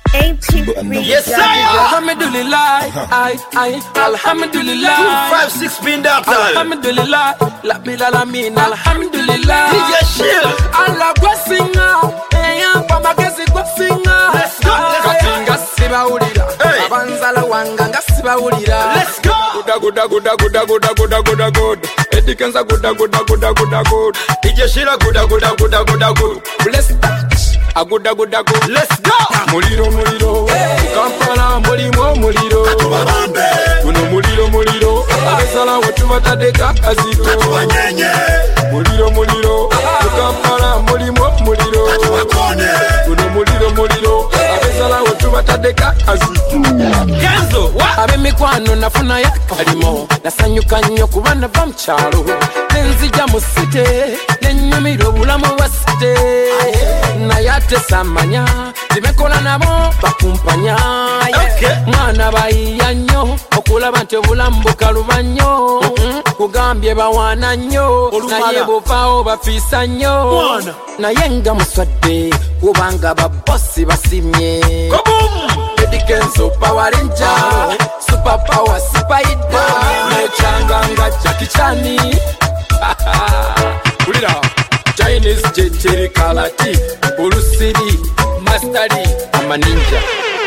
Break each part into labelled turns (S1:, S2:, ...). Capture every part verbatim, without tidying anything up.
S1: Yes, sir.
S2: Alhamdulillah, I, I, Alhamdulillah.
S1: Two, five, six, spin doctor.
S2: Alhamdulillah, la bila la min. Alhamdulillah.
S1: D J Shield.
S2: Allah blessing now. Eya pama kesi blessing now.
S1: Let's go.
S2: Katinga siba ulira. Abanzala wanga siba ulira.
S1: Let's go.
S2: Guda guda guda guda guda guda guda good. Eddie Kenza guda guda guda guda good.
S1: D J Shield guda guda guda guda good.
S2: Bless touch. A guda guda good.
S1: Let's go.
S2: Muliro muliro. Kampala mulimo muliro.
S1: Babambe.
S2: Kuno muliro muliro. Abesala watu batadeka azito.
S1: Wanyenye.
S2: Muliro muliro. Kampala mulimo muliro.
S1: Wakone.
S2: Kuno muliro muliro. Abesala watu batadeka azito.
S1: Kenzo, what?
S2: Abe mikwano nafuna ya kalimo. Nasanyuka nnyo kuba nava mu kyalo. Nenzija mu site. Nenyumira obulamu bwa site. Naye ate samanya. Zimekola nabo bakumpanya. Mwana bayiya nnyo okulaba nti obulamu bukaluba nnyo. Kugambye bawaana nnyo naye buvaawo bafiisa nnyo. Naye nga muswadde kubanga babosi basimye. Eddie Kenzo Power Ranger, Super Power Spider, Nechanganga Jackie Chani. Ulira Chinese Jeteri Kalati, Urusiri, Mastari, I'm a ninja.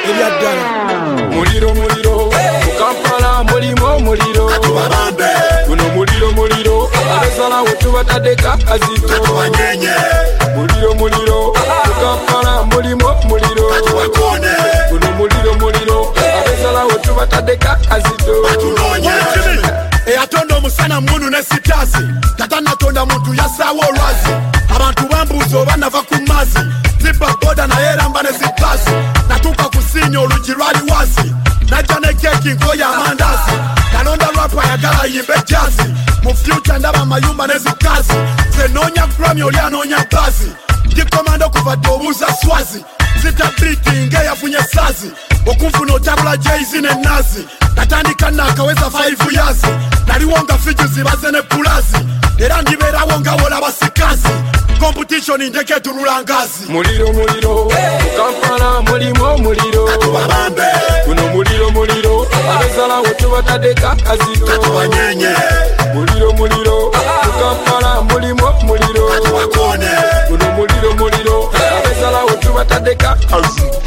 S2: Muliro muliro, Kampala mulimo muliro. Kuno muliro muliro, Abesala watu batadeka azito.
S1: Wanyenye.
S2: Muliro muliro, Kampala mulimo muliro.
S1: Wakone.
S2: Kuno muliro muliro, Abesala watu batadeka azito.
S1: Tunonye.
S3: Eyatonda omusana munu ne sitasi tata natonda muntu yasawo olwazi abantu bambuuza oba nava ku mazzi zibba boda naye eramba ne zipasi natuuka kusiinya olugi lwali wazi najja ne keeki nkoya amandazi nalonda lwapa ayagala yimbe jazi mu fyuca ndaba amayumba ne zikazi ze noonya grami oli anoonya bazi ndikomanda okuvadde obuuza swazi zita biti ng'eyafunye sazi okunfuna otabula jeizi ne nazi natandika nakaweza five years naliwo nga fiji zibaze ne pulazi era ndibeerawo nga wola basikazi competition ndeke turula ngazi.
S2: Muliro muliro, Kampala mulimo muliro.
S1: Babambe.
S2: Kuno muliro muliro, Abesala watu batadeka azito.
S1: Wanyenye.
S2: Muliro muliro, Kampala mulimo muliro.
S1: Wakone.
S2: Kuno muliro muliro, Abesala watu batadeka azito.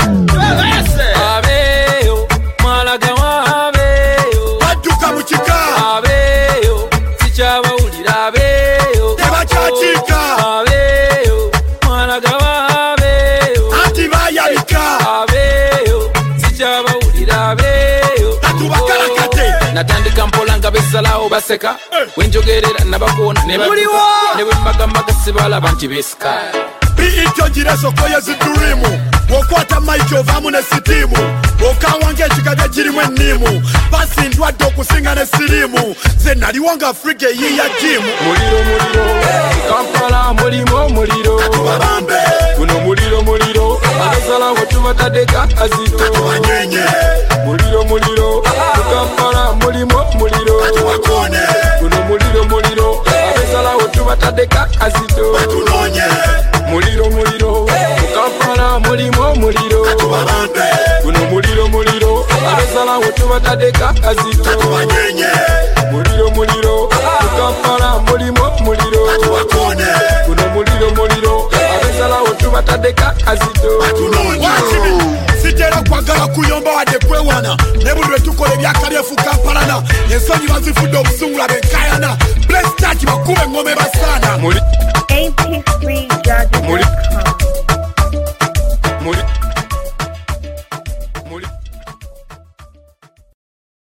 S2: Abeyo, malaga wabeyo.
S3: Badduka mu kika.
S2: Abeyo, sikyabawulira abeyo.
S3: Tebakyakika.
S2: Abeyo, malaga wabeyo.
S3: Anti bayalika.
S2: Abeyo, sikyabawulira abeyo.
S3: Tatubakalakate.
S2: Natandika mpola nga besalawo baseka. Wenjogerera nabakoona ne baduka. Ne bwe mbagamba gasibalaba nti besika.
S3: Biito gireso koye zidurimu wokwata maiki ovaamu ne sitiimu okawanga ekigage kirimu enniimu basi ndwadde okusinga ne siriimu ze naliwo nga afrika eyiya jimu.
S2: Muliro muliro, Kampala mulimo muliro.
S1: Babambe.
S2: Kuno muliro muliro, Abesala watu batadeka azito.
S1: Wanyenye.
S2: Muliro muliro, Kampala mulimo muliro.
S1: Wakone.
S2: Kuno muliro muliro, Abesala watu batadeka azito.
S1: Tunonye.
S2: Muliro muliro, Kampala mulimo muliro.
S1: Babambe.
S2: Kuno muliro muliro, Abesala watu batadeka azito.
S1: Wanyenye.
S2: Muliro muliro, Kampala mulimo muliro.
S1: Wakone.
S2: Kuno muliro muliro, Abesala watu batadeka azito.
S1: Tunonye.
S3: Sitera kwagala kuyomba wadde kwewana ne buli lwe tukola ebyaka byefu Kampalana ensonyi bazifudde obusungula benkayana bless church bakube engome basaana.